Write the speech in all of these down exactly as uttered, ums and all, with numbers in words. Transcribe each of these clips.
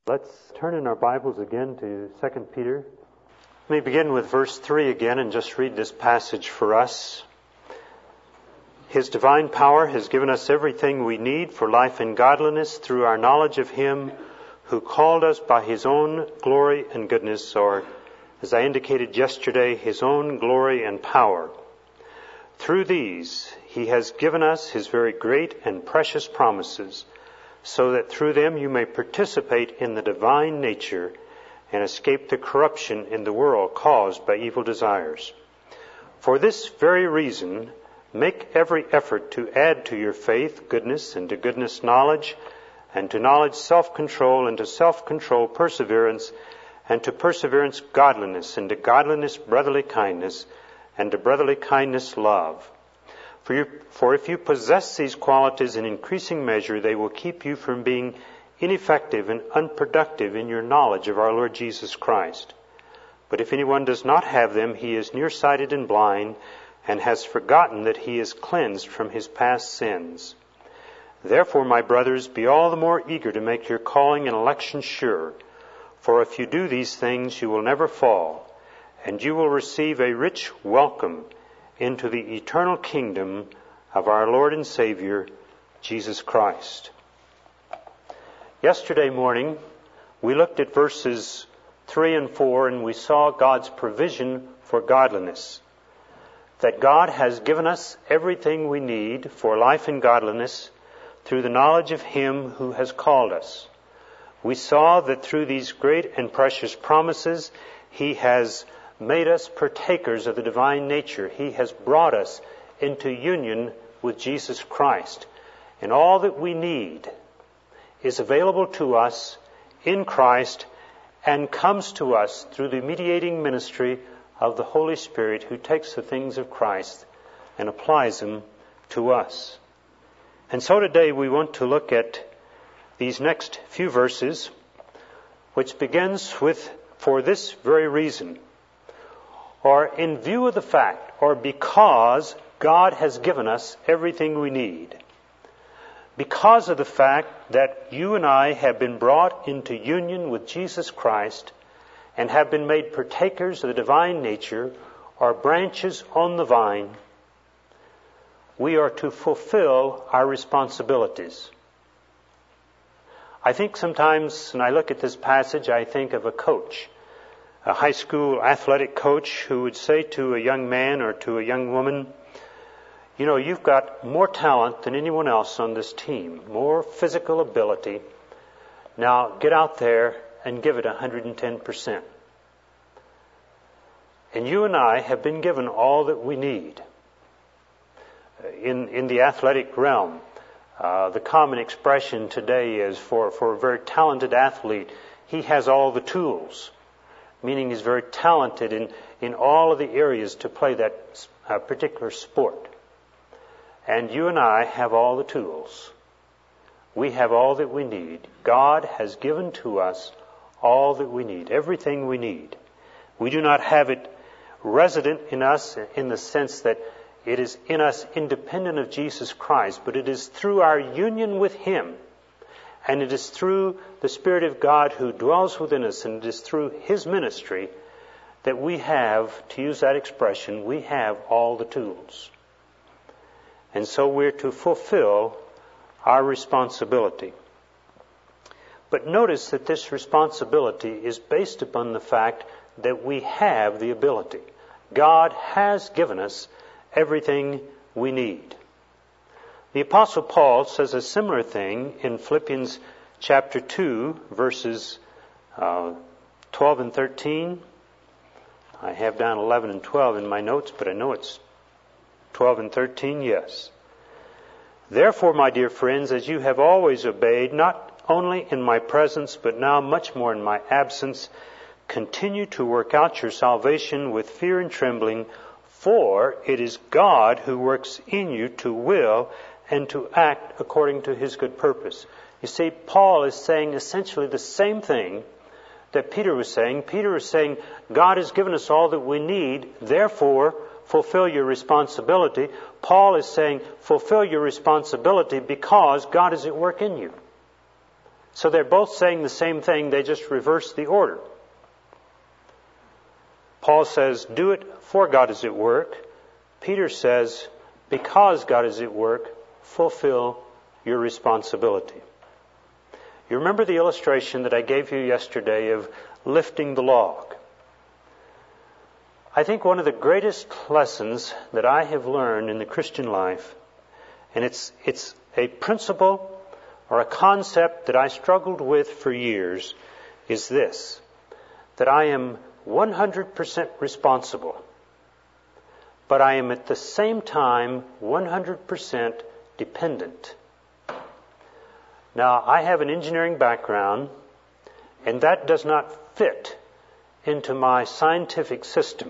Let's turn in our Bibles again to Second Peter. Let me begin with verse three again and just read this passage for us. His divine power has given us everything we need for life and godliness through our knowledge of Him who called us by His own glory and goodness, or, as I indicated yesterday, His own glory and power. Through these, He has given us His very great and precious promises, so that through them you may participate in the divine nature and escape the corruption in the world caused by evil desires. For this very reason, make every effort to add to your faith goodness, and to goodness knowledge, and to knowledge self-control, and to self-control perseverance, and to perseverance godliness, and to godliness brotherly kindness, and to brotherly kindness love. For, you, for if you possess these qualities in increasing measure, they will keep you from being ineffective and unproductive in your knowledge of our Lord Jesus Christ. But if anyone does not have them, he is nearsighted and blind, and has forgotten that he is cleansed from his past sins. Therefore, my brothers, be all the more eager to make your calling and election sure. For if you do these things, you will never fall, and you will receive a rich welcome into the eternal kingdom of our Lord and Savior, Jesus Christ. Yesterday morning, we looked at verses three and four, and we saw God's provision for godliness. That God has given us everything we need for life and godliness through the knowledge of Him who has called us. We saw that through these great and precious promises, He has made us partakers of the divine nature. He has brought us into union with Jesus Christ. And all that we need is available to us in Christ and comes to us through the mediating ministry of the Holy Spirit, who takes the things of Christ and applies them to us. And so today we want to look at these next few verses, which begins with, for this very reason, or in view of the fact, or because God has given us everything we need. Because of the fact that you and I have been brought into union with Jesus Christ and have been made partakers of the divine nature, or branches on the vine, we are to fulfill our responsibilities. I think sometimes when I look at this passage, I think of a coach. A high school athletic coach who would say to a young man or to a young woman, you know, you've got more talent than anyone else on this team, more physical ability. Now get out there and give it one hundred ten percent. And you and I have been given all that we need. In, in the athletic realm, uh, the common expression today is for, for a very talented athlete, he has all the tools. Meaning he's very talented in, in all of the areas to play that uh, particular sport. And you and I have all the tools. We have all that we need. God has given to us all that we need, everything we need. We do not have it resident in us in the sense that it is in us independent of Jesus Christ, but it is through our union with Him. And it is through the Spirit of God who dwells within us, and it is through His ministry that we have, to use that expression, we have all the tools. And so we're to fulfill our responsibility. But notice that this responsibility is based upon the fact that we have the ability. God has given us everything we need. The Apostle Paul says a similar thing in Philippians chapter two, verses uh, twelve and thirteen. I have down eleven and twelve in my notes, but I know it's twelve and thirteen, yes. Therefore, my dear friends, as you have always obeyed, not only in my presence, but now much more in my absence, continue to work out your salvation with fear and trembling, for it is God who works in you to will and to act according to His good purpose. You see, Paul is saying essentially the same thing that Peter was saying. Peter was saying, God has given us all that we need, therefore fulfill your responsibility. Paul is saying, fulfill your responsibility because God is at work in you. So they're both saying the same thing, they just reverse the order. Paul says, do it for God is at work. Peter says, because God is at work, fulfill your responsibility. You remember the illustration that I gave you yesterday of lifting the log. I think one of the greatest lessons that I have learned in the Christian life, and it's it's a principle or a concept that I struggled with for years, is this, that I am one hundred percent responsible, but I am at the same time one hundred percent dependent. Now, I have an engineering background, and that does not fit into my scientific system.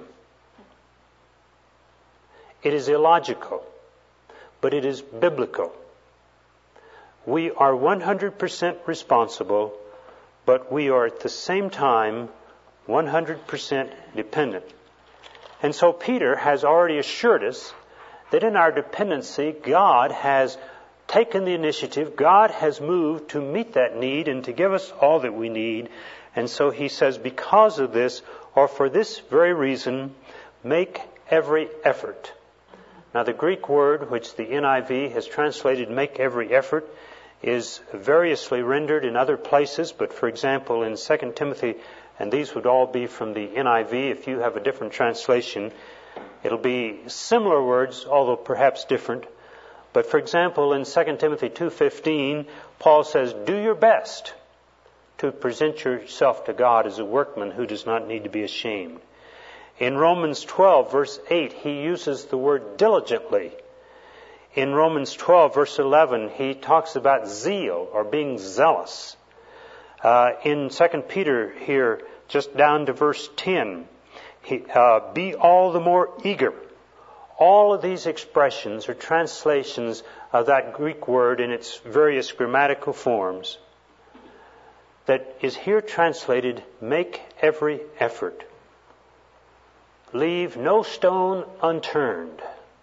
It is illogical, but it is biblical. We are one hundred percent responsible, but we are at the same time one hundred percent dependent. And so Peter has already assured us that in our dependency, God has taken the initiative. God has moved to meet that need and to give us all that we need. And so he says, because of this, or for this very reason, make every effort. Now, the Greek word, which the N I V has translated make every effort, is variously rendered in other places. But, for example, in Second Timothy, and these would all be from the N I V, if you have a different translation, it'll be similar words, although perhaps different. But, for example, in Second Timothy two fifteen, Paul says, do your best to present yourself to God as a workman who does not need to be ashamed. In Romans twelve, verse eight, he uses the word diligently. In Romans twelve, verse eleven, he talks about zeal or being zealous. Uh, in Second Peter here, just down to verse ten, he, uh, be all the more eager. All of these expressions are translations of that Greek word in its various grammatical forms that is here translated, make every effort. Leave no stone unturned.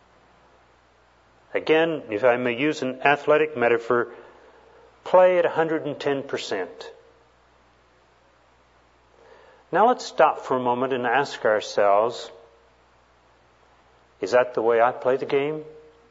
Again, if I may use an athletic metaphor, play at one hundred ten percent. Now let's stop for a moment and ask ourselves, is that the way I play the game?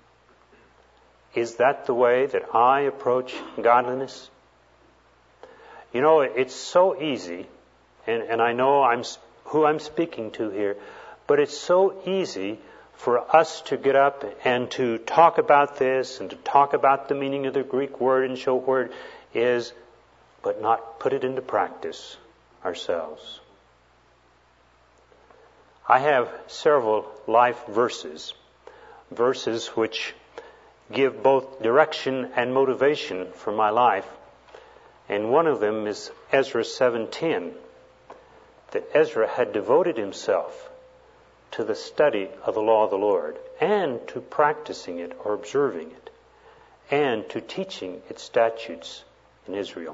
Is that the way that I approach godliness? You know, it's so easy, and, and I know I'm who I'm speaking to here, but it's so easy for us to get up and to talk about this and to talk about the meaning of the Greek word and show where it is, but not put it into practice ourselves. I have several life verses, verses which give both direction and motivation for my life. And one of them is Ezra seven ten, that Ezra had devoted himself to the study of the law of the Lord and to practicing it or observing it and to teaching its statutes in Israel.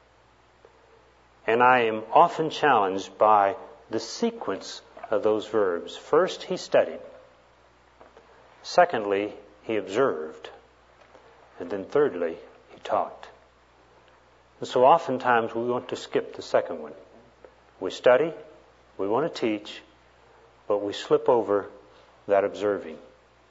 And I am often challenged by the sequence of those verbs. First, he studied. Secondly, he observed. And then thirdly, he taught. And so oftentimes we want to skip the second one. We study, we want to teach, but we slip over that observing.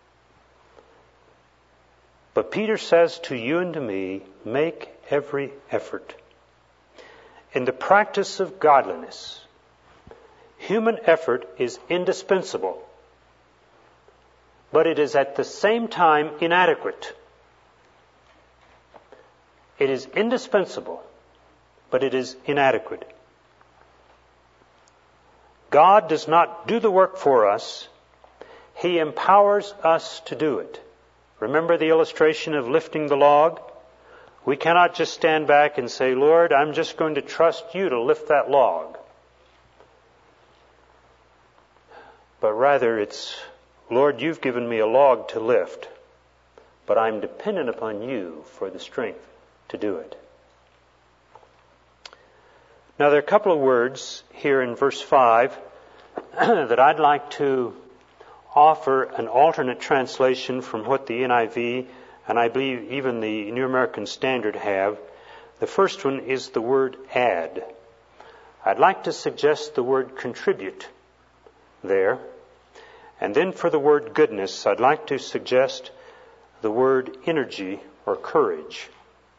But Peter says to you and to me, make every effort. In the practice of godliness, human effort is indispensable, but it is at the same time inadequate. It is indispensable, but it is inadequate. God does not do the work for us. He empowers us to do it. Remember the illustration of lifting the log? We cannot just stand back and say, Lord, I'm just going to trust you to lift that log. But rather it's, Lord, you've given me a log to lift, but I'm dependent upon you for the strength to do it. Now there are a couple of words here in verse five that I'd like to offer an alternate translation from what the N I V and I believe even the New American Standard have. The first one is the word add. I'd like to suggest the word contribute there. And then for the word goodness, I'd like to suggest the word energy or courage.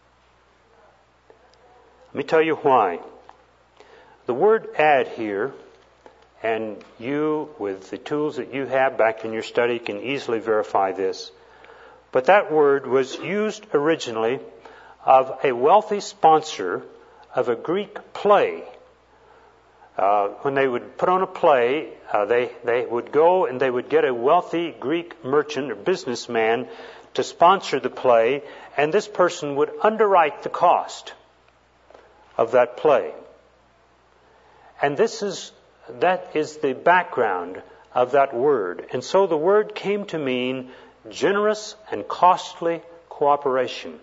Let me tell you why. The word add here, and you, with the tools that you have back in your study, can easily verify this. But that word was used originally of a wealthy sponsor of a Greek play. Uh, when they would put on a play, uh, they, they would go and they would get a wealthy Greek merchant or businessman to sponsor the play, and this person would underwrite the cost of that play. And this is, that is the background of that word. And so the word came to mean generous and costly cooperation.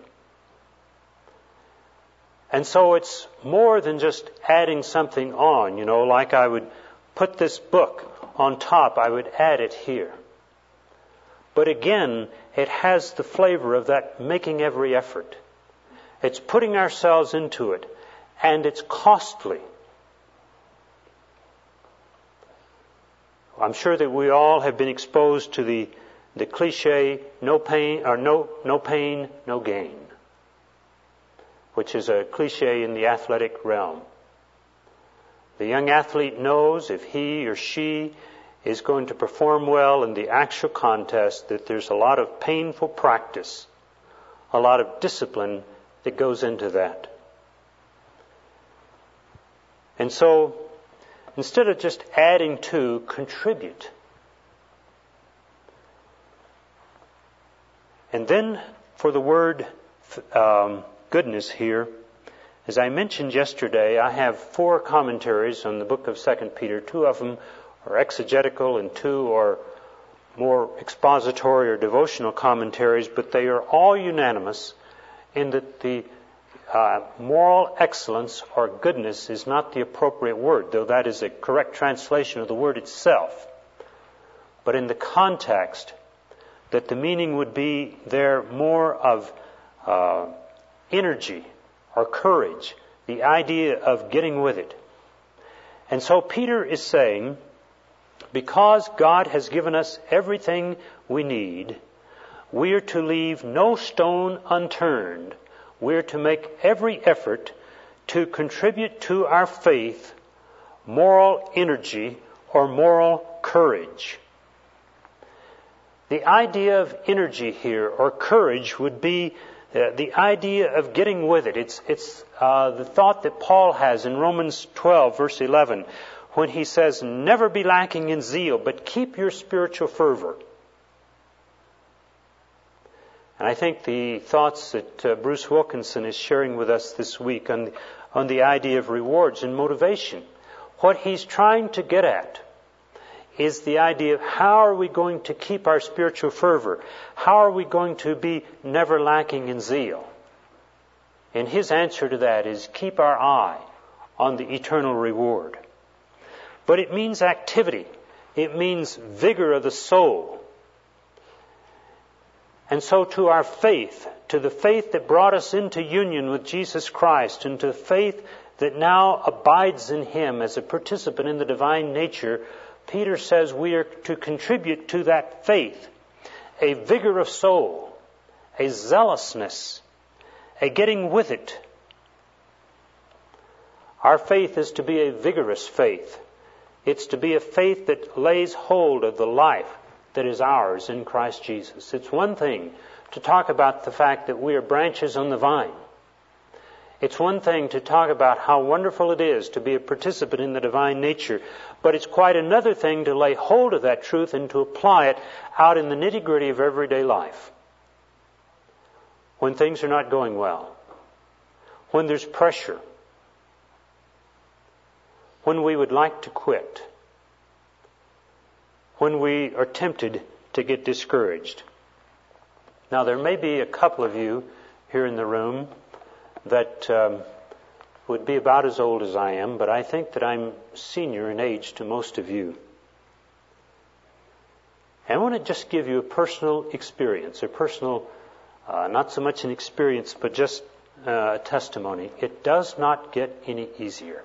And so it's more than just adding something on, you know, like I would put this book on top, I would add it here. But again, it has the flavor of that making every effort. It's putting ourselves into it, and it's costly. I'm sure that we all have been exposed to the, the cliche, no pain, or no, no pain, no gain, which is a cliche in the athletic realm. The young athlete knows if he or she is going to perform well in the actual contest that there's a lot of painful practice, a lot of discipline that goes into that. And so, instead of just adding to, contribute. And then for the word um, goodness here, as I mentioned yesterday, I have four commentaries on the book of Second Peter. Two of them are exegetical and two are more expository or devotional commentaries, but they are all unanimous in that the uh, moral excellence or goodness is not the appropriate word, though that is a correct translation of the word itself. But in the context, that the meaning would be there more of uh, energy or courage, the idea of getting with it. And so Peter is saying, because God has given us everything we need, we are to leave no stone unturned. We are to make every effort to contribute to our faith moral energy or moral courage. The idea of energy here or courage would be uh, the idea of getting with it. It's, it's uh, the thought that Paul has in Romans twelve, verse eleven, when he says, never be lacking in zeal, but keep your spiritual fervor. And I think the thoughts that uh, Bruce Wilkinson is sharing with us this week on the, on the idea of rewards and motivation, what he's trying to get at is the idea of how are we going to keep our spiritual fervor? How are we going to be never lacking in zeal? And his answer to that is keep our eye on the eternal reward. But it means activity. It means vigor of the soul. And so to our faith, to the faith that brought us into union with Jesus Christ, and to the faith that now abides in Him as a participant in the divine nature, Peter says we are to contribute to that faith a vigor of soul, a zealousness, a getting with it. Our faith is to be a vigorous faith. It's to be a faith that lays hold of the life that is ours in Christ Jesus. It's one thing to talk about the fact that we are branches on the vine. It's one thing to talk about how wonderful it is to be a participant in the divine nature, but it's quite another thing to lay hold of that truth and to apply it out in the nitty-gritty of everyday life. When things are not going well, when there's pressure, when we would like to quit, when we are tempted to get discouraged. Now, there may be a couple of you here in the room that um, would be about as old as I am, but I think that I'm senior in age to most of you. And I want to just give you a personal experience, a personal, uh, not so much an experience, but just uh, testimony. It does not get any easier.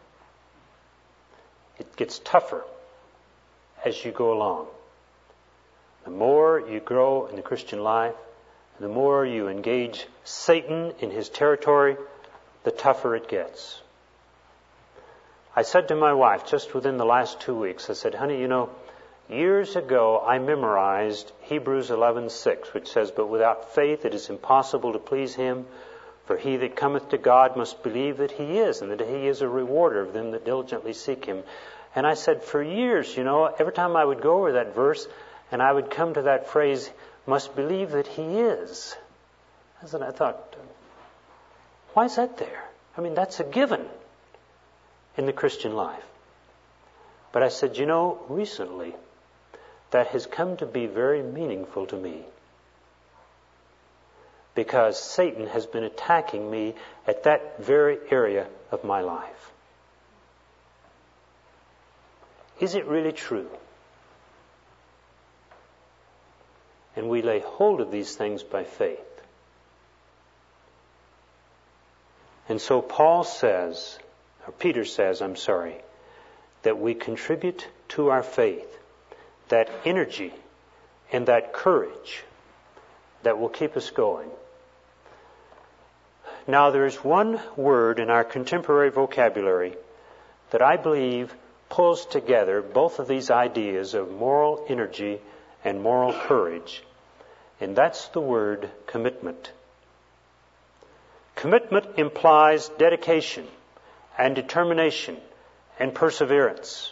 It gets tougher as you go along. The more you grow in the Christian life, the more you engage Satan in his territory, the tougher it gets. I said to my wife just within the last two weeks, I said, honey, you know, years ago I memorized Hebrews eleven six, which says, but without faith it is impossible to please him, for he that cometh to God must believe that he is, and that he is a rewarder of them that diligently seek him. And I said, for years, you know, every time I would go over that verse, and I would come to that phrase, must believe that he is. And I thought, why is that there? I mean, that's a given in the Christian life. But I said, you know, recently, that has come to be very meaningful to me. Because Satan has been attacking me at that very area of my life. Is it really true? And we lay hold of these things by faith. And so Paul says, or Peter says, I'm sorry, that we contribute to our faith that energy and that courage that will keep us going. Now there's one word in our contemporary vocabulary that I believe pulls together both of these ideas of moral energy and moral courage, and that's the word commitment. Commitment implies dedication and determination and perseverance.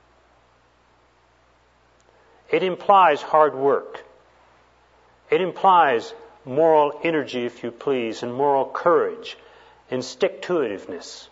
It implies hard work. It implies moral energy, if you please, and moral courage and stick-to-itiveness.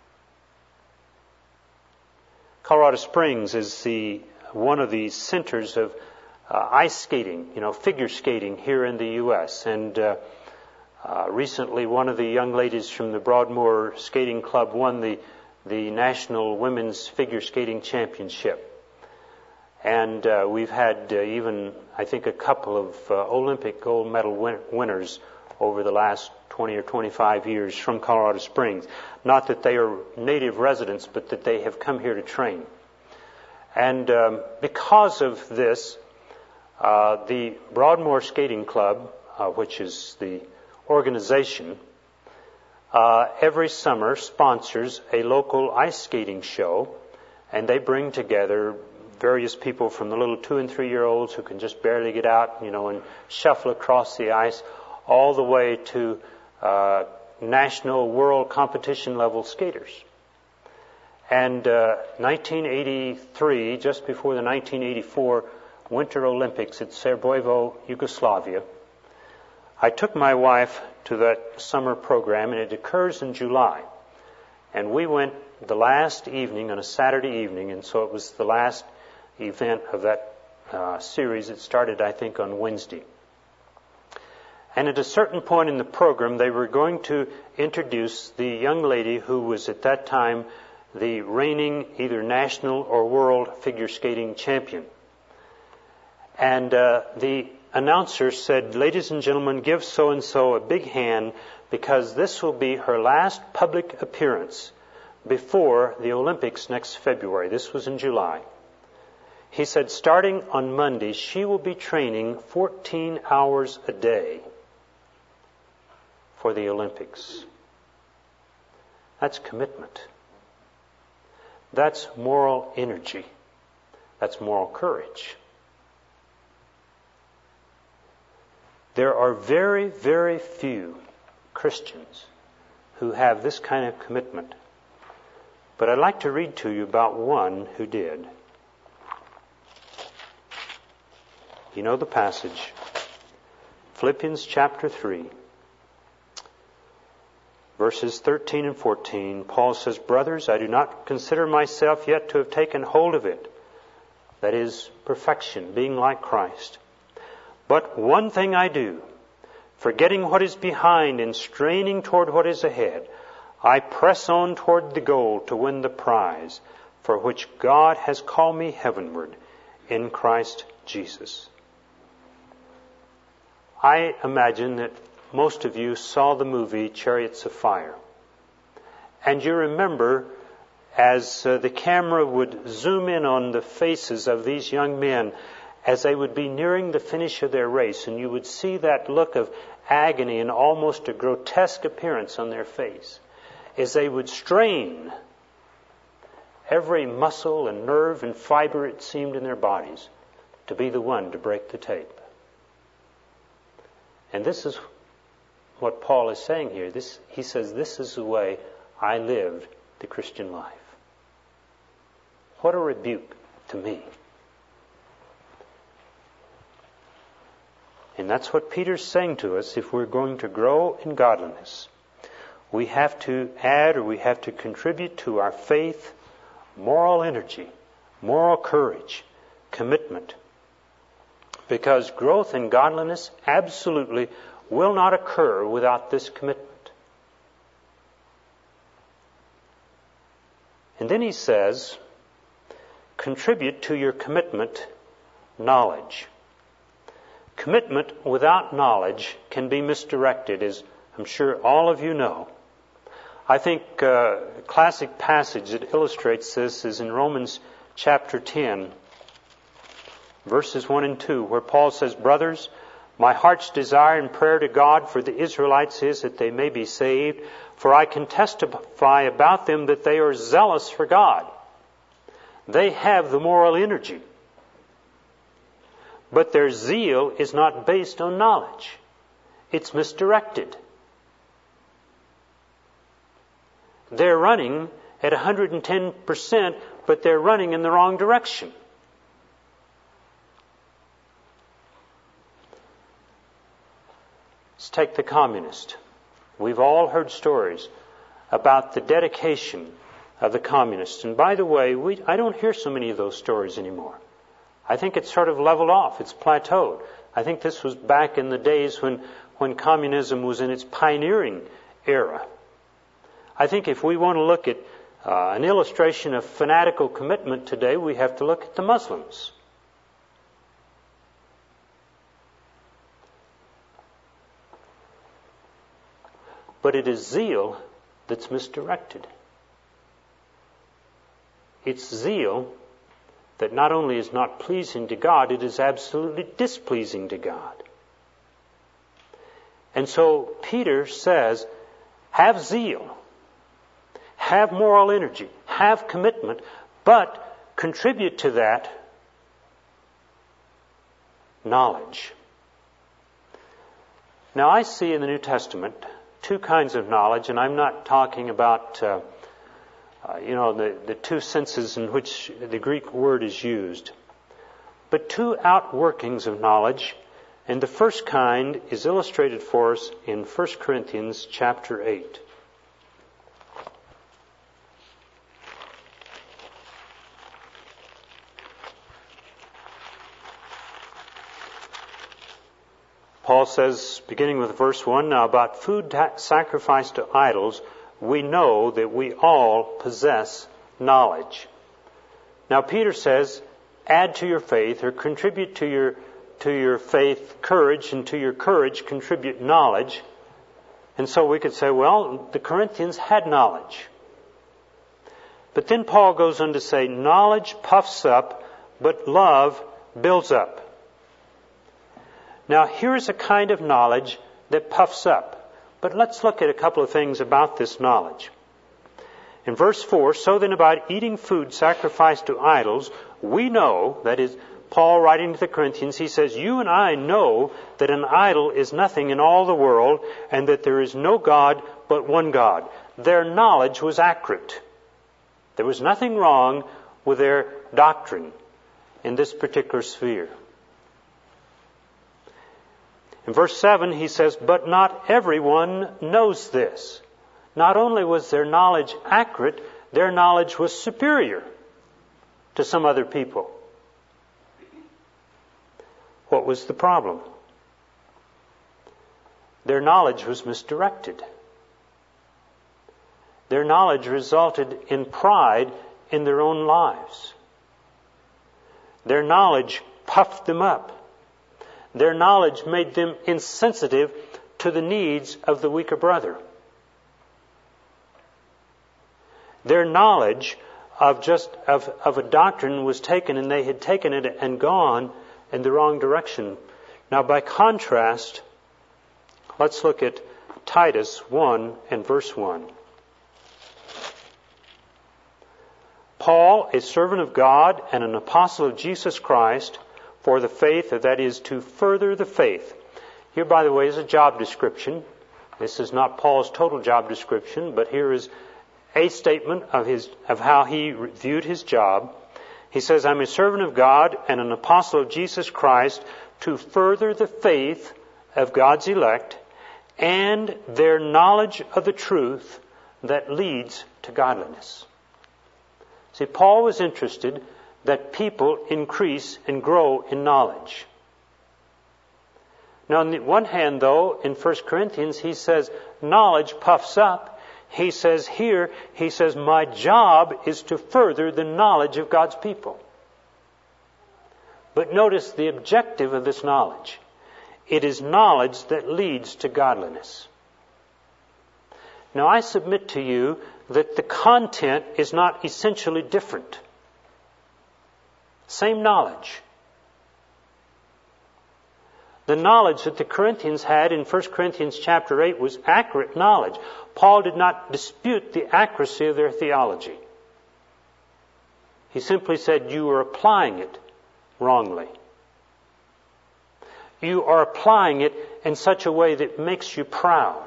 Colorado Springs is the one of the centers of uh, ice skating, you know, figure skating here in the U S And uh, uh, recently, one of the young ladies from the Broadmoor Skating Club won the the National Women's Figure Skating Championship. And uh, we've had uh, even, I think, a couple of uh, Olympic gold medal win- winners over the last twenty or twenty-five years from Colorado Springs. Not that they are native residents, but that they have come here to train. And um, because of this, uh, the Broadmoor Skating Club, uh, which is the organization, uh, every summer sponsors a local ice skating show, and they bring together various people from the little two and three year olds who can just barely get out, you know, and shuffle across the ice, all the way to uh, national world competition level skaters. And uh, nineteen eighty-three, just before the nineteen eighty-four Winter Olympics at Sarajevo, Yugoslavia, I took my wife to that summer program, and it occurs in July. And we went the last evening, on a Saturday evening, and so it was the last event of that uh, series. It started, I think, on Wednesday. And at a certain point in the program, they were going to introduce the young lady who was at that time the reigning either national or world figure skating champion. And uh, the announcer said, ladies and gentlemen, give so-and-so a big hand, because this will be her last public appearance before the Olympics next February. This was in July. He said, starting on Monday, she will be training fourteen hours a day for the Olympics. That's commitment. That's moral energy. That's moral courage. There are very, very few Christians who have this kind of commitment. But I'd like to read to you about one who did. You know the passage. Philippians chapter three, verses thirteen and fourteen. Paul says, brothers, I do not consider myself yet to have taken hold of it. That is, perfection, being like Christ. But one thing I do, forgetting what is behind and straining toward what is ahead, I press on toward the goal to win the prize for which God has called me heavenward in Christ Jesus. I imagine that most of you saw the movie Chariots of Fire. And you remember as uh, the camera would zoom in on the faces of these young men as they would be nearing the finish of their race, and you would see that look of agony and almost a grotesque appearance on their face as they would strain every muscle and nerve and fiber, it seemed, in their bodies to be the one to break the tape. And this is what Paul is saying here. This, he says, this is the way I lived the Christian life. What a rebuke to me. And that's what Peter's saying to us. If we're going to grow in godliness, we have to add or we have to contribute to our faith moral energy, moral courage, commitment. Because growth in godliness absolutely will not occur without this commitment. And then he says, contribute to your commitment knowledge. Commitment without knowledge can be misdirected, as I'm sure all of you know. I think uh, a classic passage that illustrates this is in Romans chapter ten, verses one and two, where Paul says, brothers, my heart's desire and prayer to God for the Israelites is that they may be saved, for I can testify about them that they are zealous for God. They have the moral energy. But their zeal is not based on knowledge. It's misdirected. They're running at one hundred ten percent, but they're running in the wrong direction. Let's take the communist. We've all heard stories about the dedication of the communists. And by the way, we, I don't hear so many of those stories anymore. I think it's sort of leveled off. It's plateaued. I think this was back in the days when, when communism was in its pioneering era. I think if we want to look at uh, an illustration of fanatical commitment today, we have to look at the Muslims. But it is zeal that's misdirected. It's zeal that not only is not pleasing to God, it is absolutely displeasing to God. And so Peter says, have zeal, have moral energy, have commitment, but contribute to that knowledge. Now I see in the New Testament two kinds of knowledge, and I'm not talking about uh, Uh, you know, the, the two senses in which the Greek word is used. But two outworkings of knowledge, and the first kind is illustrated for us in First Corinthians chapter eight. Paul says, beginning with verse one, now about food ta- sacrificed to idols, we know that we all possess knowledge. Now Peter says, add to your faith or contribute to your to your faith courage, and to your courage contribute knowledge. And so we could say, well, the Corinthians had knowledge. But then Paul goes on to say, knowledge puffs up, but love builds up. Now here's a kind of knowledge that puffs up. But let's look at a couple of things about this knowledge. In verse four, so then about eating food sacrificed to idols, we know, that is, Paul writing to the Corinthians, he says, you and I know that an idol is nothing in all the world, and that there is no God but one God. Their knowledge was accurate. There was nothing wrong with their doctrine in this particular sphere. In verse seven, he says, but not everyone knows this. Not only was their knowledge accurate, their knowledge was superior to some other people. What was the problem? Their knowledge was misdirected. Their knowledge resulted in pride in their own lives. Their knowledge puffed them up. Their knowledge made them insensitive to the needs of the weaker brother. Their knowledge of just of, of a doctrine was taken, and they had taken it and gone in the wrong direction. Now, by contrast, let's look at Titus one and verse one. Paul, a servant of God and an apostle of Jesus Christ, for the faith, that is, to further the faith. Here, by the way, is a job description. This is not Paul's total job description, but here is a statement of his of how he viewed his job. He says, I'm a servant of God and an apostle of Jesus Christ to further the faith of God's elect and their knowledge of the truth that leads to godliness. See, Paul was interested that people increase and grow in knowledge. Now, on the one hand, though, in First Corinthians, he says, knowledge puffs up. He says here, he says, my job is to further the knowledge of God's people. But notice the objective of this knowledge. It is knowledge that leads to godliness. Now, I submit to you that the content is not essentially different. Same knowledge. The knowledge that the Corinthians had in First Corinthians chapter eight was accurate knowledge. Paul did not dispute the accuracy of their theology. He simply said, you are applying it wrongly. You are applying it in such a way that makes you proud.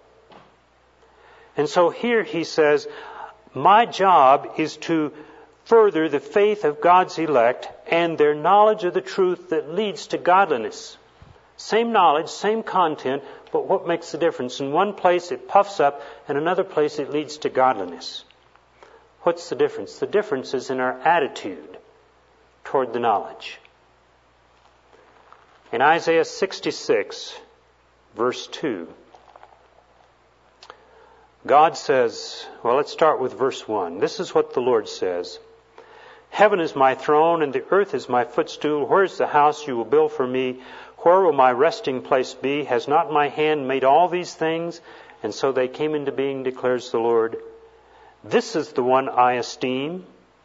And so here he says, my job is to further the faith of God's elect and their knowledge of the truth that leads to godliness. Same knowledge, same content, but what makes the difference? In one place it puffs up, and another place it leads to godliness. What's the difference? The difference is in our attitude toward the knowledge. In Isaiah sixty-six, verse two, God says, well, let's start with verse one. This is what the Lord says. Heaven is my throne, and the earth is my footstool. Where is the house you will build for me? Where will my resting place be? Has not my hand made all these things? And so they came into being, declares the Lord. This is the one I esteem.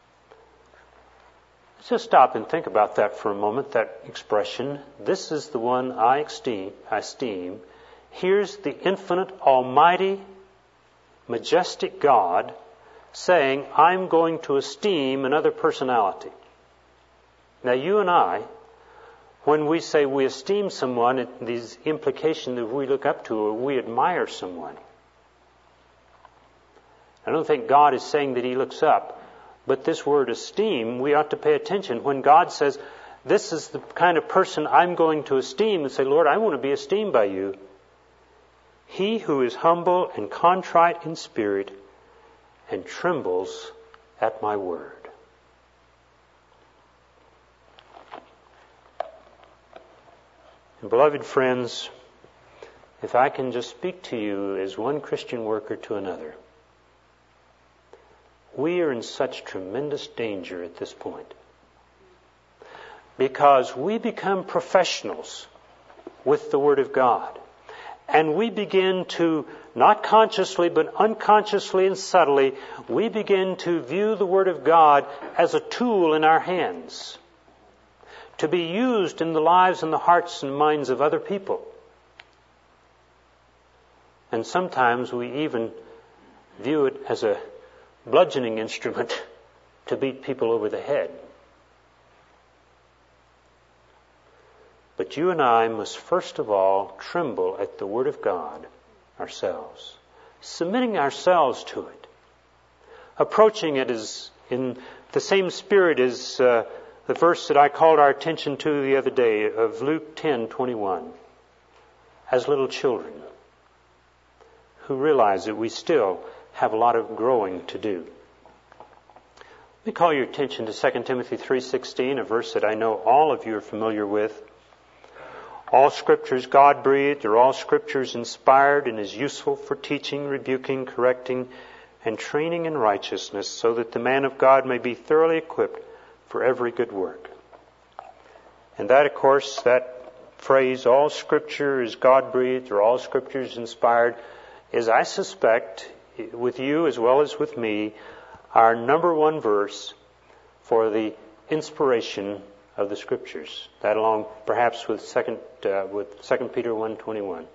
Let's just stop and think about that for a moment, that expression. This is the one I esteem. I esteem. Here's the infinite, almighty, majestic God saying, I'm going to esteem another personality. Now, you and I, when we say we esteem someone, it, the implication that we look up to or we admire someone. I don't think God is saying that He looks up, but this word esteem, we ought to pay attention. When God says, this is the kind of person I'm going to esteem, and say, Lord, I want to be esteemed by you. He who is humble and contrite in spirit and trembles at my word. And beloved friends, if I can just speak to you as one Christian worker to another, we are in such tremendous danger at this point. Because we become professionals with the Word of God. And we begin to, not consciously, but unconsciously and subtly, we begin to view the Word of God as a tool in our hands, to be used in the lives and the hearts and minds of other people. And sometimes we even view it as a bludgeoning instrument to beat people over the head. But you and I must first of all tremble at the Word of God ourselves, submitting ourselves to it, approaching it as in the same spirit as uh, the verse that I called our attention to the other day of Luke ten twenty-one, as little children who realize that we still have a lot of growing to do. Let me call your attention to Second Timothy three sixteen, a verse that I know all of you are familiar with. All Scripture is God-breathed, or all Scripture is inspired and is useful for teaching, rebuking, correcting, and training in righteousness, so that the man of God may be thoroughly equipped for every good work. And that, of course, that phrase, all Scripture is God-breathed, or all Scripture is inspired, is, I suspect, with you as well as with me, our number one verse for the inspiration of the Scriptures. That along perhaps with second uh, with Second Peter one twenty-one.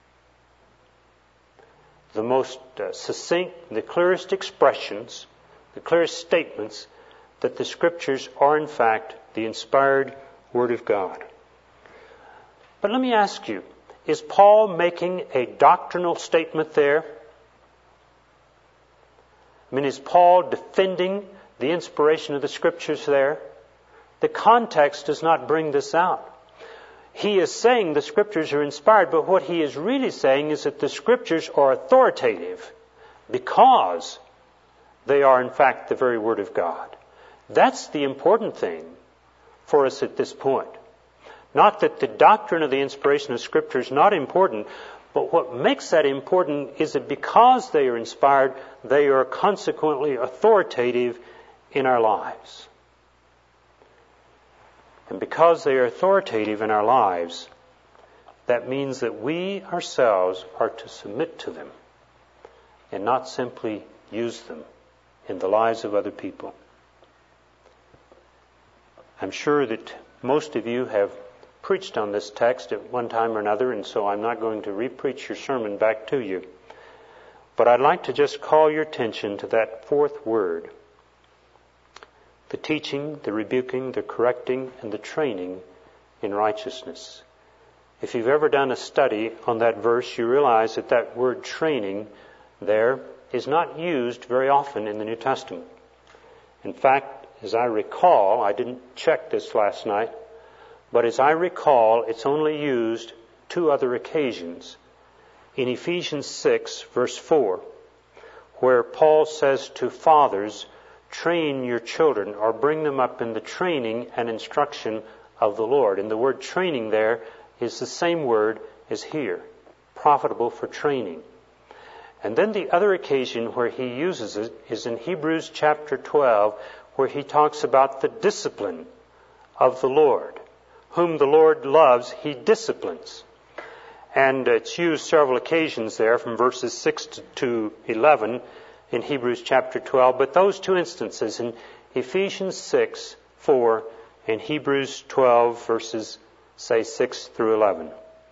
The most uh, succinct, the clearest expressions, the clearest statements that the Scriptures are in fact the inspired Word of God. But let me ask you, is Paul making a doctrinal statement there? I mean, is Paul defending the inspiration of the Scriptures there? The context does not bring this out. He is saying the Scriptures are inspired, but what he is really saying is that the Scriptures are authoritative because they are in fact the very Word of God. That's the important thing for us at this point. Not that the doctrine of the inspiration of Scripture is not important, but what makes that important is that because they are inspired, they are consequently authoritative in our lives. And because they are authoritative in our lives, that means that we ourselves are to submit to them and not simply use them in the lives of other people. I'm sure that most of you have preached on this text at one time or another, and so I'm not going to re-preach your sermon back to you. But I'd like to just call your attention to that fourth word. The teaching, the rebuking, the correcting, and the training in righteousness. If you've ever done a study on that verse, you realize that that word training there is not used very often in the New Testament. In fact, as I recall, I didn't check this last night, but as I recall, it's only used two other occasions. In Ephesians six, verse four, where Paul says to fathers, train your children or bring them up in the training and instruction of the Lord. And the word training there is the same word as here, profitable for training. And then the other occasion where he uses it is in Hebrews chapter twelve, where he talks about the discipline of the Lord. Whom the Lord loves, he disciplines. And it's used several occasions there from verses six to eleven in Hebrews chapter twelve. But those two instances in Ephesians six, four and Hebrews twelve verses, say, six through eleven.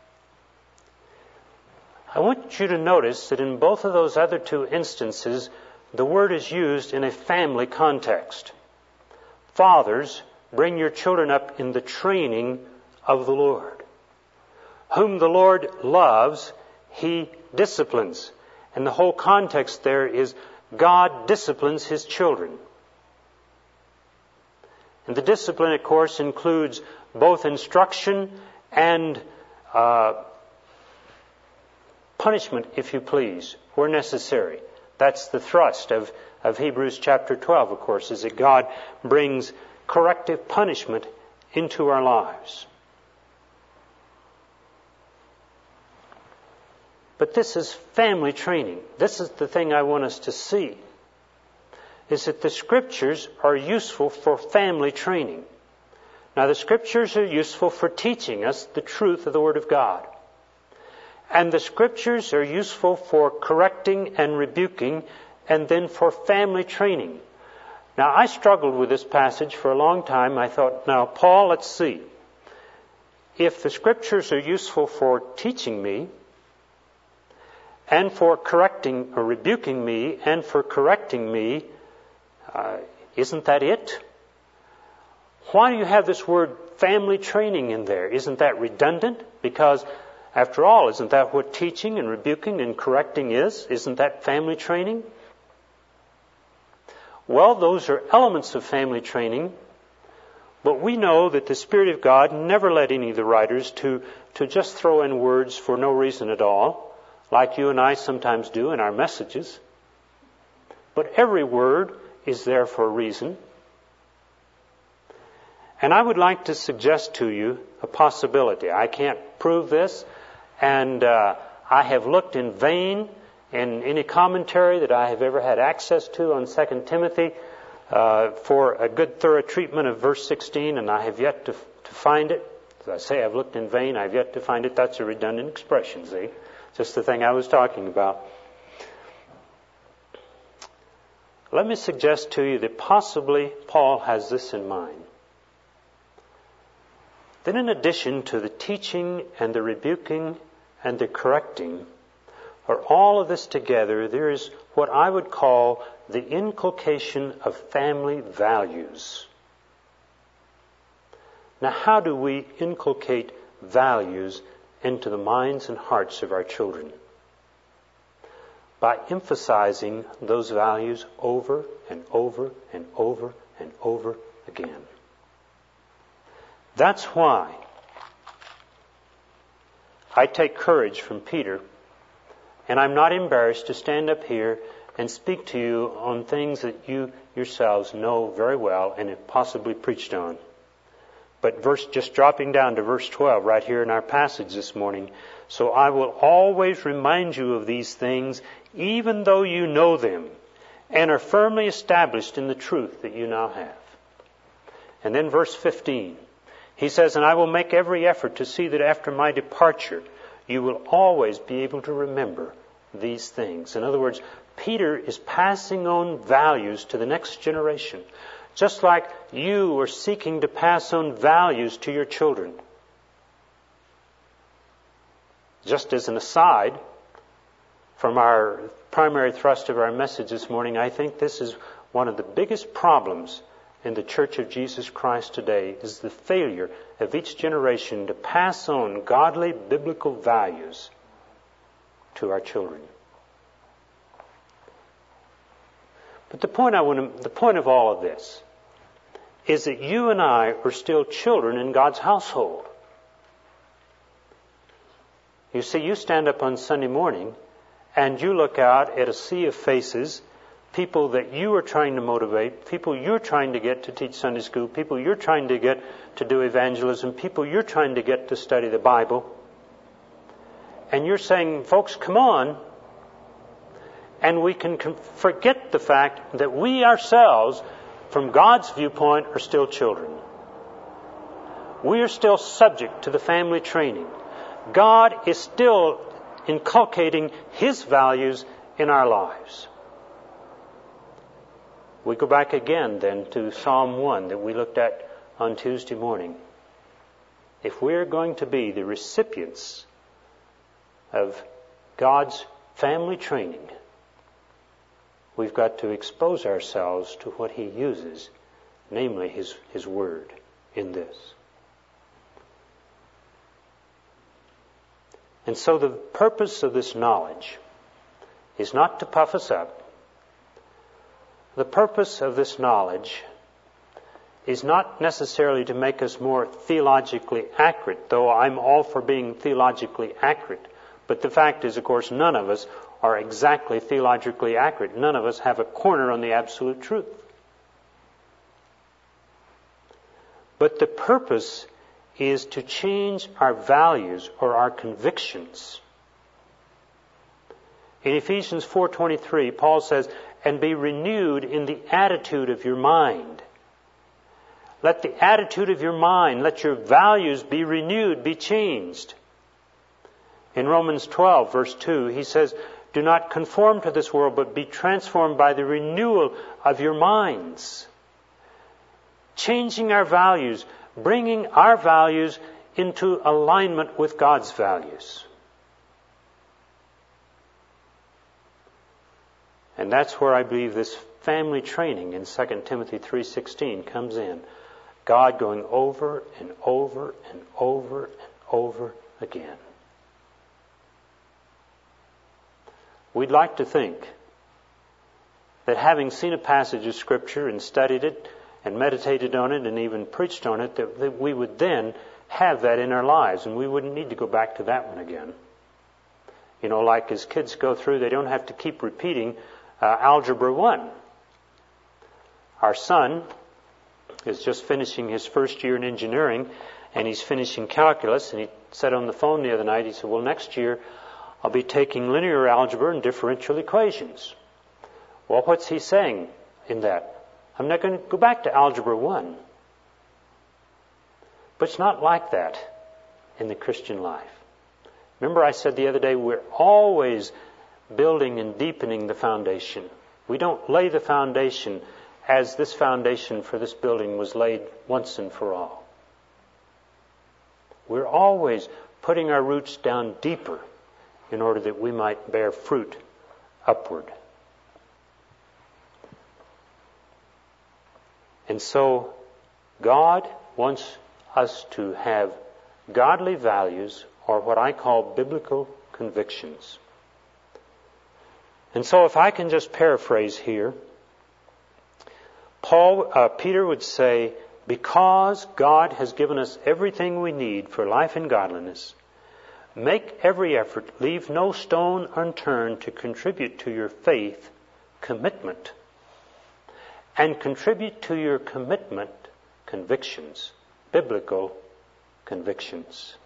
I want you to notice that in both of those other two instances, the word is used in a family context. Fathers, bring your children up in the training of the Lord. Whom the Lord loves, he disciplines. And the whole context there is God disciplines his children. And the discipline, of course, includes both instruction and uh, punishment, if you please, where necessary. That's the thrust of, of Hebrews chapter twelve, of course, is that God brings corrective punishment into our lives. But this is family training. This is the thing I want us to see, is that the Scriptures are useful for family training. Now, the Scriptures are useful for teaching us the truth of the Word of God. And the Scriptures are useful for correcting and rebuking, and then for family training. Now, I struggled with this passage for a long time. I thought, now, Paul, let's see. If the Scriptures are useful for teaching me, and for correcting or rebuking me, and for correcting me, uh, isn't that it? Why do you have this word family training in there? Isn't that redundant? Because, after all, isn't that what teaching and rebuking and correcting is? Isn't that family training? Well, those are elements of family training, but we know that the Spirit of God never led any of the writers to, to just throw in words for no reason at all, like you and I sometimes do in our messages. But every word is there for a reason. And I would like to suggest to you a possibility. I can't prove this, and uh, I have looked in vain in any commentary that I have ever had access to on Second Timothy uh, for a good thorough treatment of verse sixteen, and I have yet to, to find it. As I say, I've looked in vain. I've yet to find it. That's a redundant expression, see? Just the thing I was talking about. Let me suggest to you that possibly Paul has this in mind. That in addition to the teaching and the rebuking and the correcting, or all of this together, there is what I would call the inculcation of family values. Now, how do we inculcate values into the minds and hearts of our children? By emphasizing those values over and over and over and over again. That's why I take courage from Peter, and I'm not embarrassed to stand up here and speak to you on things that you yourselves know very well and have possibly preached on. But verse, just dropping down to verse twelve right here in our passage this morning. So I will always remind you of these things, even though you know them and are firmly established in the truth that you now have. And then verse fifteen. He says, and I will make every effort to see that after my departure, you will always be able to remember these things. In other words, Peter is passing on values to the next generation. Just like you are seeking to pass on values to your children. Just as an aside, from our primary thrust of our message this morning, I think this is one of the biggest problems in the Church of Jesus Christ today, is the failure of each generation to pass on godly biblical values to our children. But the point I want to, the point of all of this is that you and I are still children in God's household. You see, you stand up on Sunday morning and you look out at a sea of faces, people that you are trying to motivate, people you're trying to get to teach Sunday school, people you're trying to get to do evangelism, people you're trying to get to study the Bible. And you're saying, folks, come on. And we can forget the fact that we ourselves, from God's viewpoint, are still children. We are still subject to the family training. God is still inculcating His values in our lives. We go back again then to Psalm one that we looked at on Tuesday morning. If we're going to be the recipients of God's family training, we've got to expose ourselves to what He uses, namely His, His Word in this. And so the purpose of this knowledge is not to puff us up. The purpose of this knowledge is not necessarily to make us more theologically accurate, though I'm all for being theologically accurate. But the fact is, of course, none of us are exactly theologically accurate. None of us have a corner on the absolute truth. But the purpose is to change our values or our convictions. In Ephesians four twenty-three, Paul says, and be renewed in the attitude of your mind. Let the attitude of your mind, let your values be renewed, be changed. In Romans twelve, verse two, he says, do not conform to this world, but be transformed by the renewal of your minds. Changing our values, bringing our values into alignment with God's values. And that's where I believe this family training in Second Timothy three sixteen comes in. God going over and over and over and over again. We'd like to think that having seen a passage of Scripture and studied it and meditated on it and even preached on it, that, that we would then have that in our lives and we wouldn't need to go back to that one again. You know, like as kids go through, they don't have to keep repeating uh, Algebra one. Our son is just finishing his first year in engineering and he's finishing calculus, and he said on the phone the other night, he said, well, next year I'll be taking linear algebra and differential equations. Well, what's he saying in that? I'm not going to go back to Algebra one. But it's not like that. in the Christian life. Remember I said the other day, we're always building and deepening the foundation. We don't lay the foundation as this foundation for this building was laid once and for all. We're always putting our roots down deeper in order that we might bear fruit upward. And so God wants us to have godly values, or what I call biblical convictions. And so if I can just paraphrase here, Paul, uh, Peter would say, because God has given us everything we need for life and godliness, make every effort, leave no stone unturned to contribute to your faith commitment, and contribute to your commitment convictions, biblical convictions.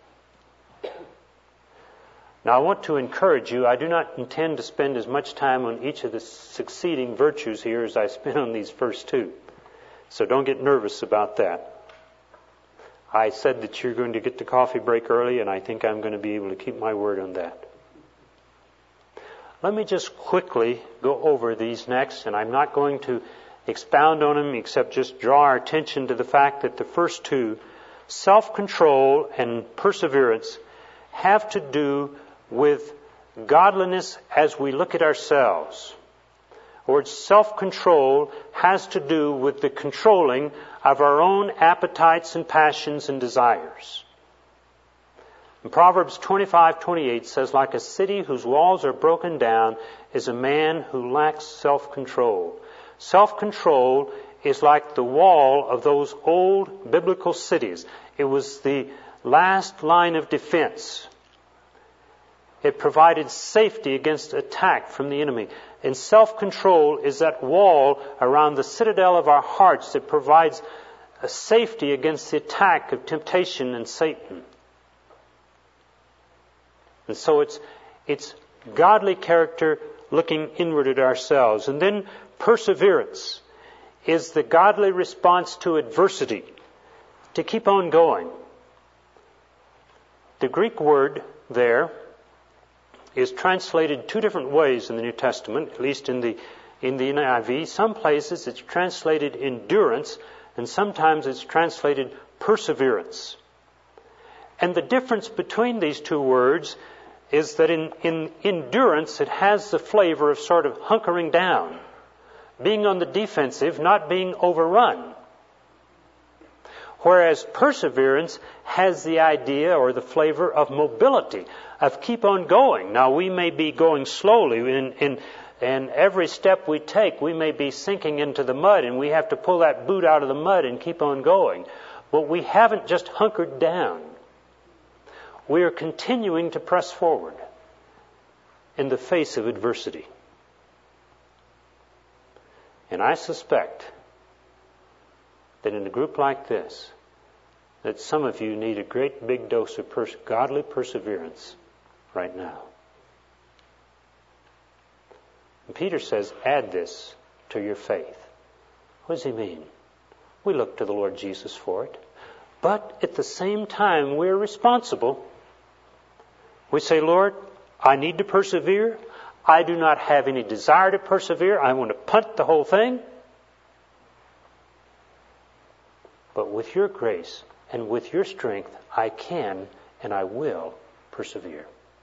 Now I want to encourage you, I do not intend to spend as much time on each of the succeeding virtues here as I spent on these first two. So don't get nervous about that. I said that you're going to get the coffee break early, and I think I'm going to be able to keep my word on that. Let me just quickly go over these next, and I'm not going to expound on them except just draw our attention to the fact that the first two, self-control and perseverance, have to do with godliness as we look at ourselves. Or self-control has to do with the controlling of our own appetites and passions and desires. And Proverbs twenty-five twenty-eight says, like a city whose walls are broken down is a man who lacks self-control. Self-control is like the wall of those old biblical cities. It was the last line of defense. It provided safety against attack from the enemy. And self-control is that wall around the citadel of our hearts that provides a safety against the attack of temptation and Satan. And so it's it's godly character looking inward at ourselves. And then perseverance is the godly response to adversity, to keep on going. The Greek word there is translated two different ways in the New Testament, at least in the in the N I V. Some places it's translated endurance, and sometimes it's translated perseverance. And the difference between these two words is that in, in endurance it has the flavor of sort of hunkering down, being on the defensive, not being overrun. Whereas perseverance has the idea or the flavor of mobility, of keep on going. Now we may be going slowly, and, and, and every step we take we may be sinking into the mud, and we have to pull that boot out of the mud and keep on going. But we haven't just hunkered down. We are continuing to press forward in the face of adversity. And I suspect that in a group like this, that some of you need a great big dose of pers- godly perseverance right now. And Peter says, add this to your faith. What does he mean? We look to the Lord Jesus for it. But at the same time, we're responsible. We say, Lord, I need to persevere. I do not have any desire to persevere. I want to punt the whole thing. But with your grace and with your strength, I can and I will persevere.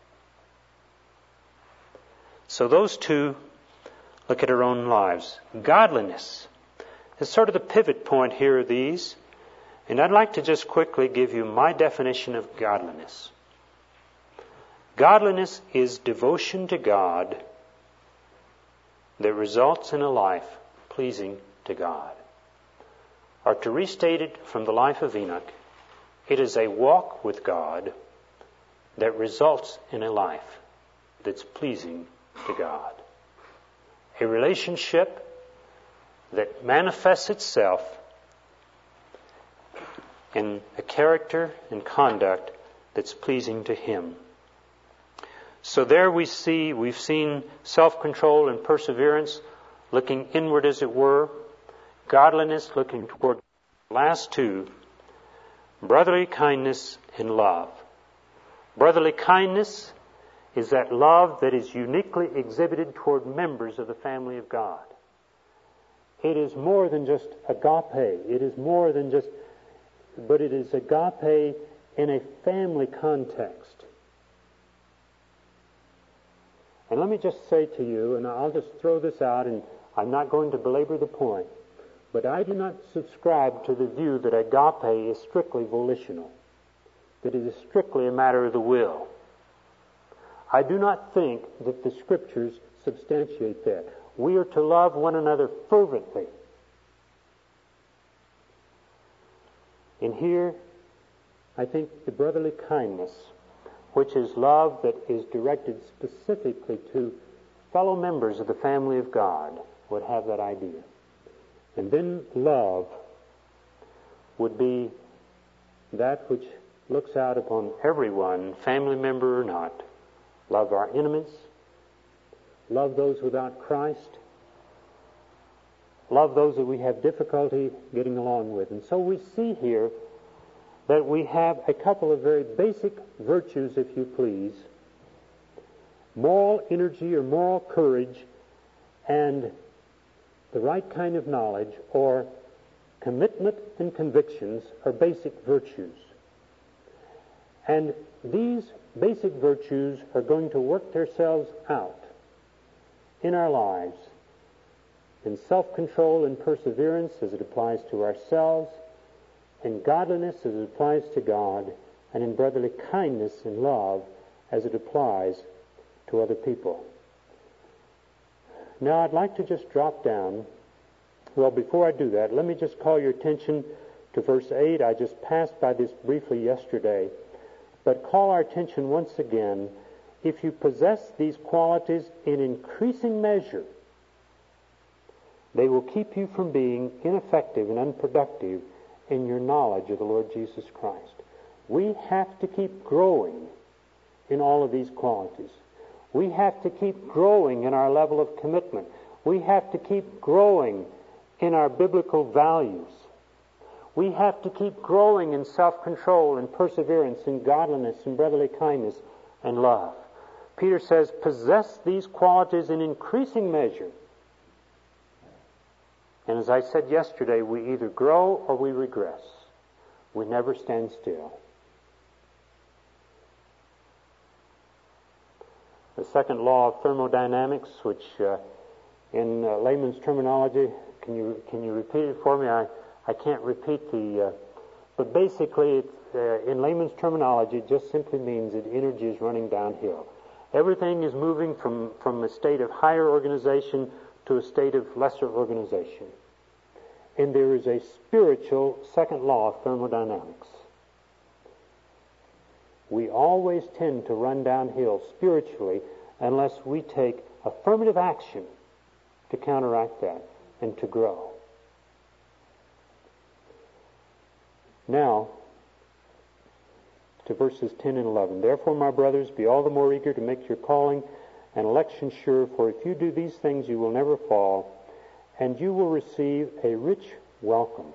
So those two look at our own lives. Godliness is sort of the pivot point here of these. And I'd like to just quickly give you my definition of godliness. Godliness is devotion to God that results in a life pleasing to God. Or to restate it from the life of Enoch, it is a walk with God that results in a life that's pleasing to God. A relationship that manifests itself in a character and conduct that's pleasing to Him. So there we see, we've seen self-control and perseverance looking inward as it were. Godliness looking toward the last two, brotherly kindness and love. Brotherly kindness is that love that is uniquely exhibited toward members of the family of God. It is more than just agape. It is more than just, but it is agape in a family context. And let me just say to you, and I'll just throw this out, and I'm not going to belabor the point, but I do not subscribe to the view that agape is strictly volitional, that it is strictly a matter of the will. I do not think that the Scriptures substantiate that. We are to love one another fervently. And here, I think the brotherly kindness, which is love that is directed specifically to fellow members of the family of God, would have that idea. And then love would be that which looks out upon everyone, family member or not. Love our enemies. Love those without Christ. Love those that we have difficulty getting along with. And so we see here that we have a couple of very basic virtues, if you please. Moral energy or moral courage and the right kind of knowledge, or commitment and convictions, are basic virtues. And these basic virtues are going to work themselves out in our lives in self-control and perseverance as it applies to ourselves, in godliness as it applies to God, and in brotherly kindness and love as it applies to other people. Now I'd like to just drop down. Well, before I do that, let me just call your attention to verse eight. I just passed by this briefly yesterday. But call our attention once again. If you possess these qualities in increasing measure, they will keep you from being ineffective and unproductive in your knowledge of the Lord Jesus Christ. We have to keep growing in all of these qualities. We have to keep growing in our level of commitment. We have to keep growing in our biblical values. We have to keep growing in self-control and perseverance and godliness and brotherly kindness and love. Peter says, possess these qualities in increasing measure. And as I said yesterday, we either grow or we regress. We never stand still. The second law of thermodynamics, which uh, in uh, layman's terminology, can you can you repeat it for me? I, I can't repeat the, uh, but basically it, uh, in layman's terminology, it just simply means that energy is running downhill. Everything is moving from, from a state of higher organization to a state of lesser organization. And there is a spiritual second law of thermodynamics. We always tend to run downhill spiritually unless we take affirmative action to counteract that and to grow. Now, to verses ten and eleven. Therefore, my brothers, be all the more eager to make your calling and election sure, for if you do these things, you will never fall, and you will receive a rich welcome.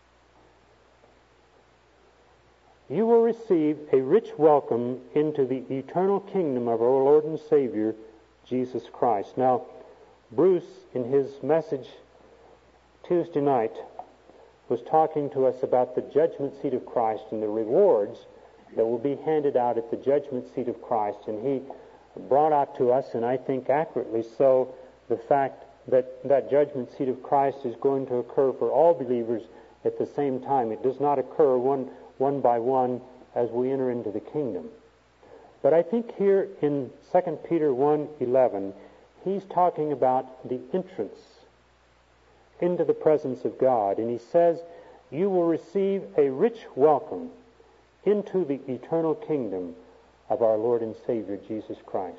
You will receive a rich welcome into the eternal kingdom of our Lord and Savior, Jesus Christ. Now, Bruce, in his message Tuesday night, was talking to us about the judgment seat of Christ and the rewards that will be handed out at the judgment seat of Christ. And he brought out to us, and I think accurately so, the fact that that judgment seat of Christ is going to occur for all believers at the same time. It does not occur one, one by one as we enter into the kingdom. But I think here in Second Peter one eleven, he's talking about the entrance into the presence of God. And he says, you will receive a rich welcome into the eternal kingdom of our Lord and Savior, Jesus Christ.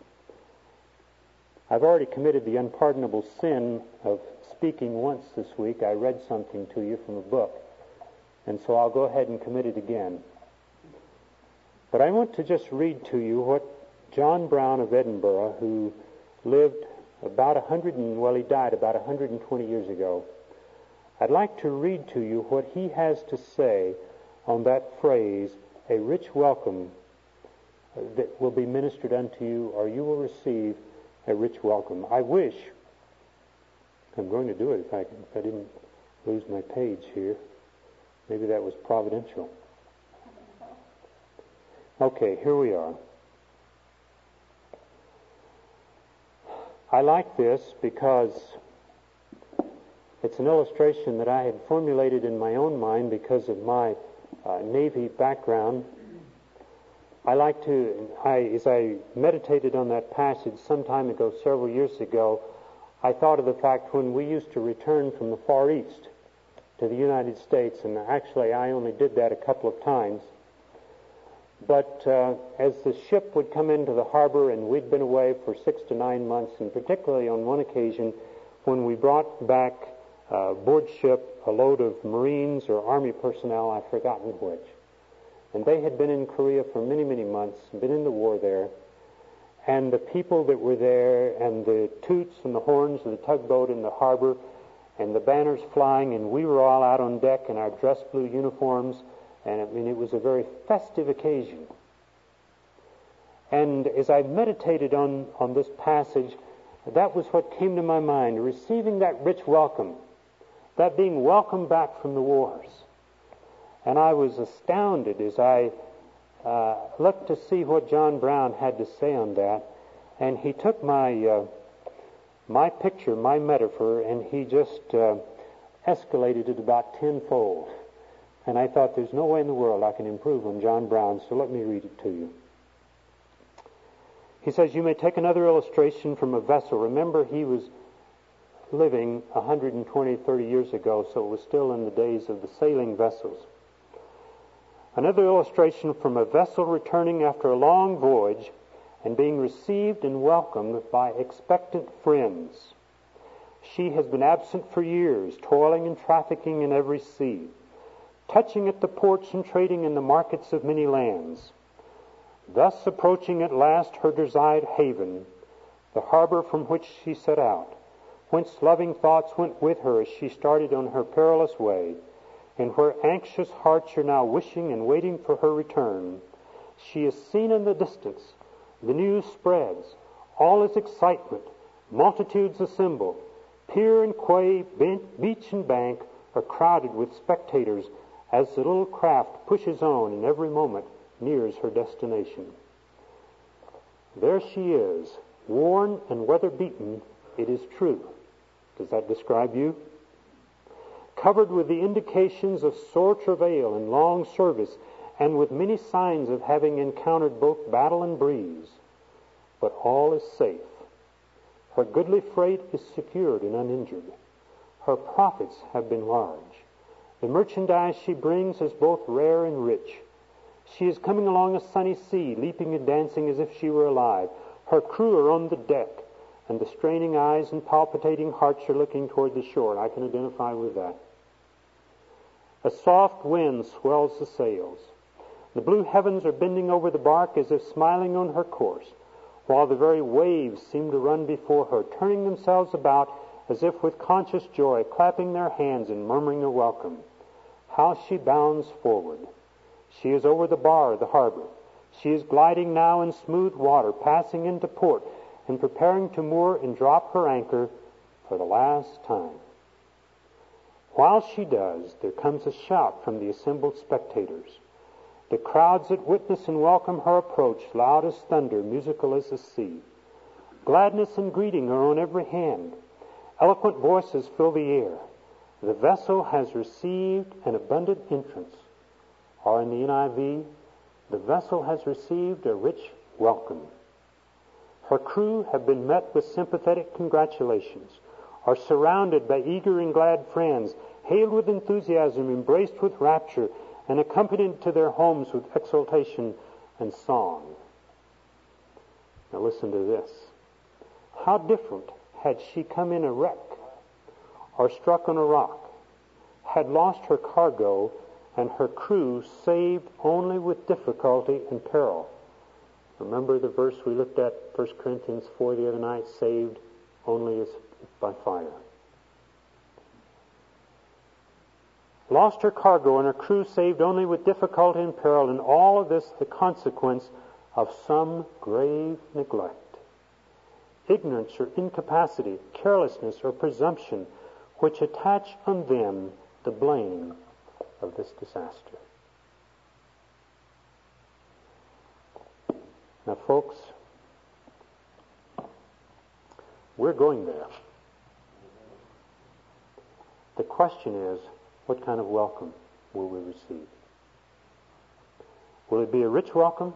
I've already committed the unpardonable sin of speaking once this week. I read something to you from a book, and so I'll go ahead and commit it again. But I want to just read to you what John Brown of Edinburgh, who lived about a hundred and, well, he died about one hundred twenty years ago. I'd like to read to you what he has to say on that phrase, a rich welcome that will be ministered unto you, or you will receive a rich welcome. I wish, I'm going to do it if I, if I didn't lose my page here. Maybe that was providential. Okay, here we are. I like this because it's an illustration that I had formulated in my own mind because of my uh, Navy background. I like to, I, as I meditated on that passage some time ago, several years ago, I thought of the fact when we used to return from the Far East to the United States, and actually I only did that a couple of times. But uh, as the ship would come into the harbor, and we'd been away for six to nine months, and particularly on one occasion when we brought back uh, board ship a load of Marines or Army personnel, I've forgotten which. And they had been in Korea for many, many months, been in the war there. And the people that were there, and the toots and the horns of the tugboat in the harbor, and the banners flying, and we were all out on deck in our dress blue uniforms, and I mean, it was a very festive occasion. And as I meditated on, on this passage, that was what came to my mind, receiving that rich welcome, that being welcomed back from the wars. And I was astounded as I uh, looked to see what John Brown had to say on that. And he took my uh, my picture, my metaphor, and he just uh, escalated it about tenfold. And I thought, there's no way in the world I can improve on John Brown, so let me read it to you. He says, you may take another illustration from a vessel. Remember, he was living one hundred twenty, thirty years ago, so it was still in the days of the sailing vessels. Another illustration from a vessel returning after a long voyage and being received and welcomed by expectant friends. She has been absent for years, toiling and trafficking in every sea, touching at the ports and trading in the markets of many lands. Thus approaching at last her desired haven, the harbor from which she set out, whence loving thoughts went with her as she started on her perilous way, and where anxious hearts are now wishing and waiting for her return, she is seen in the distance. The news spreads. All is excitement. Multitudes assemble. Pier and quay, beach and bank are crowded with spectators as the little craft pushes on and every moment nears her destination. There she is, worn and weather-beaten, it is true. Does that describe you? Covered with the indications of sore travail and long service, and with many signs of having encountered both battle and breeze. But all is safe. Her goodly freight is secured and uninjured. Her profits have been large. The merchandise she brings is both rare and rich. She is coming along a sunny sea, leaping and dancing as if she were alive. Her crew are on the deck, and the straining eyes and palpitating hearts are looking toward the shore. I can identify with that. A soft wind swells the sails. The blue heavens are bending over the bark as if smiling on her course, while the very waves seem to run before her, turning themselves about as if with conscious joy, clapping their hands and murmuring a welcome. How she bounds forward. She is over the bar of the harbor. She is gliding now in smooth water, passing into port, and preparing to moor and drop her anchor for the last time. While she does, there comes a shout from the assembled spectators. The crowds that witness and welcome her approach, loud as thunder, musical as the sea. Gladness and greeting are on every hand. Eloquent voices fill the air. The vessel has received an abundant entrance. Or in the N I V, the vessel has received a rich welcome. Her crew have been met with sympathetic congratulations, are surrounded by eager and glad friends, hailed with enthusiasm, embraced with rapture, and accompanied to their homes with exultation and song. Now listen to this. How different had she come in a wreck or struck on a rock, had lost her cargo and her crew saved only with difficulty and peril. Remember the verse we looked at, First Corinthians four the other night, saved only as by fire. Lost her cargo and her crew saved only with difficulty and peril, and all of this the consequence of some grave neglect, ignorance or incapacity, carelessness or presumption, which attach on them the blame of this disaster. Now, folks, we're going there. The question is, what kind of welcome will we receive? Will it be a rich welcome?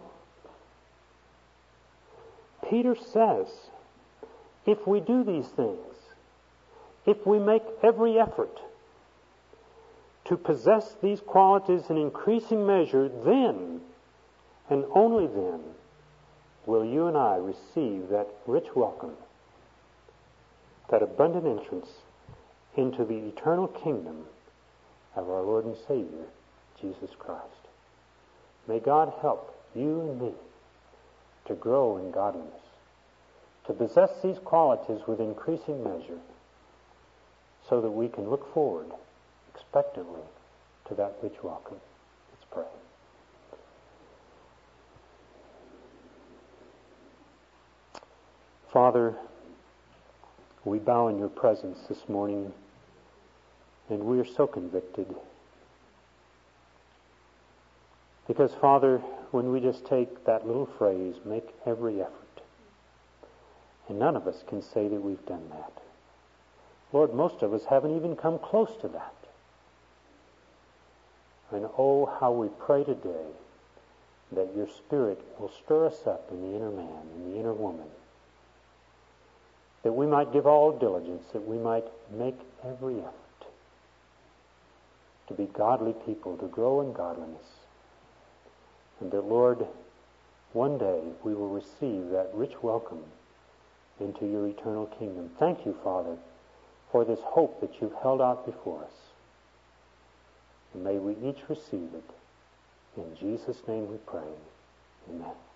Peter says, if we do these things, if we make every effort to possess these qualities in increasing measure, then, and only then, will you and I receive that rich welcome, that abundant entrance into the eternal kingdom of our Lord and Savior, Jesus Christ. May God help you and me to grow in godliness, to possess these qualities with increasing measure, so that we can look forward expectantly to that rich welcome. Let's pray. Father, we bow in your presence this morning, and we are so convicted. Because, Father, when we just take that little phrase, make every effort, and none of us can say that we've done that. Lord, most of us haven't even come close to that. And oh, how we pray today that your Spirit will stir us up in the inner man, in the inner woman, that we might give all diligence, that we might make every effort to be godly people, to grow in godliness, and that, Lord, one day we will receive that rich welcome into your eternal kingdom. Thank you, Father, for this hope that you've held out before us. And may we each receive it. In Jesus' name we pray. Amen.